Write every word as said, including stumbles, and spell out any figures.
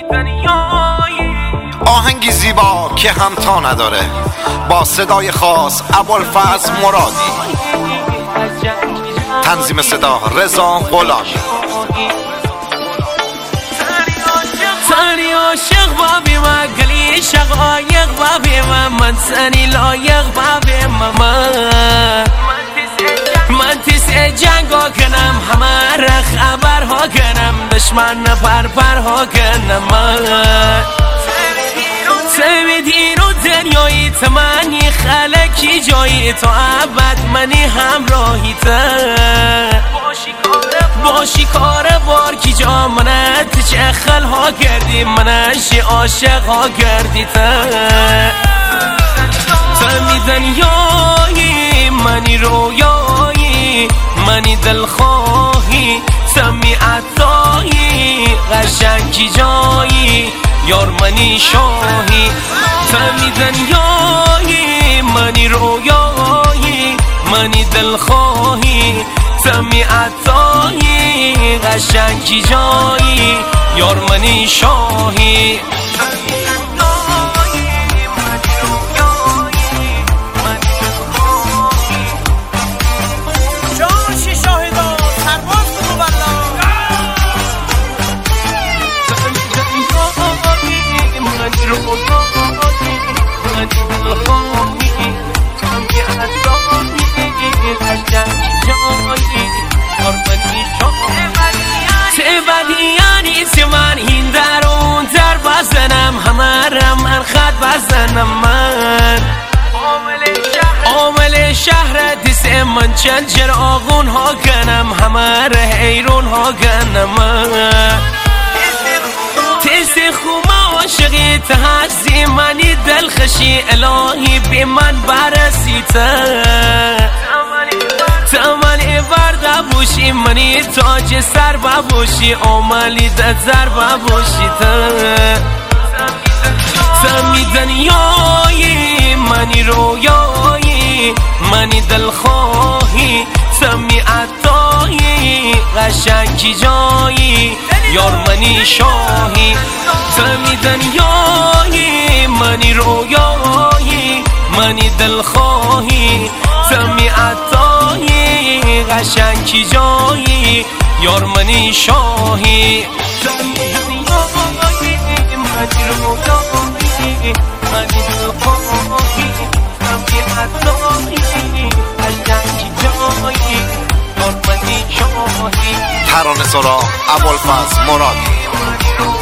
آهنگی زیبا که همتا نداره، با صدای خاص ابوالفضل مرادی، تنظیم صدا رضا غلامی. سانی عاشق بابی من، گلی شقایق بابی من، من سانی لایق بابی من. من تیس جنگا کنم، همه را خبر ها کنم، دشمن پر پر ها کنم. من سویدین و دنیایی تمنی خلکی جایی، تو عبد منی همراهی تا باشی کار بار کی جا منت چه خل ها کردی، منش عاشق ها کردی. تا تمی دنیایی منی رویایی، منی دلخواهی تمی عطایی، قشنگی جایی یار منی شاهی. تمی دنیایی منی رویایی، منی دلخواهی تمی عطایی، قشنگی جایی یار منی شاهی. تبدیانی سمان این در اون در بزنم، همه را من خط بزنم. من عامل شهر دست من چند جر آغون ها کنم، همه را حیرون ها کنم. تست خوما عاشقی تحزی منی دلخشی، الهی بی من برسی تا تمالی برده بوشی، منی تاج سر ببوشی، آمالی ده زر ببوشی. تا تمی دنیایی منی رویایی، منی دلخواهی تمی عطایی، قشنگی جایی یار منی شاهی. تمی دنیایی منی رویایی، منی دلخواهی تمی عطایی، قشنگی جایی یار منی شاهی. تمی دنیایی منی رویایی، منی دلخواهی تمی عطایی، قشنگی جایی یار منی شاهی. ترانه سرا ابوالفضل مرادی.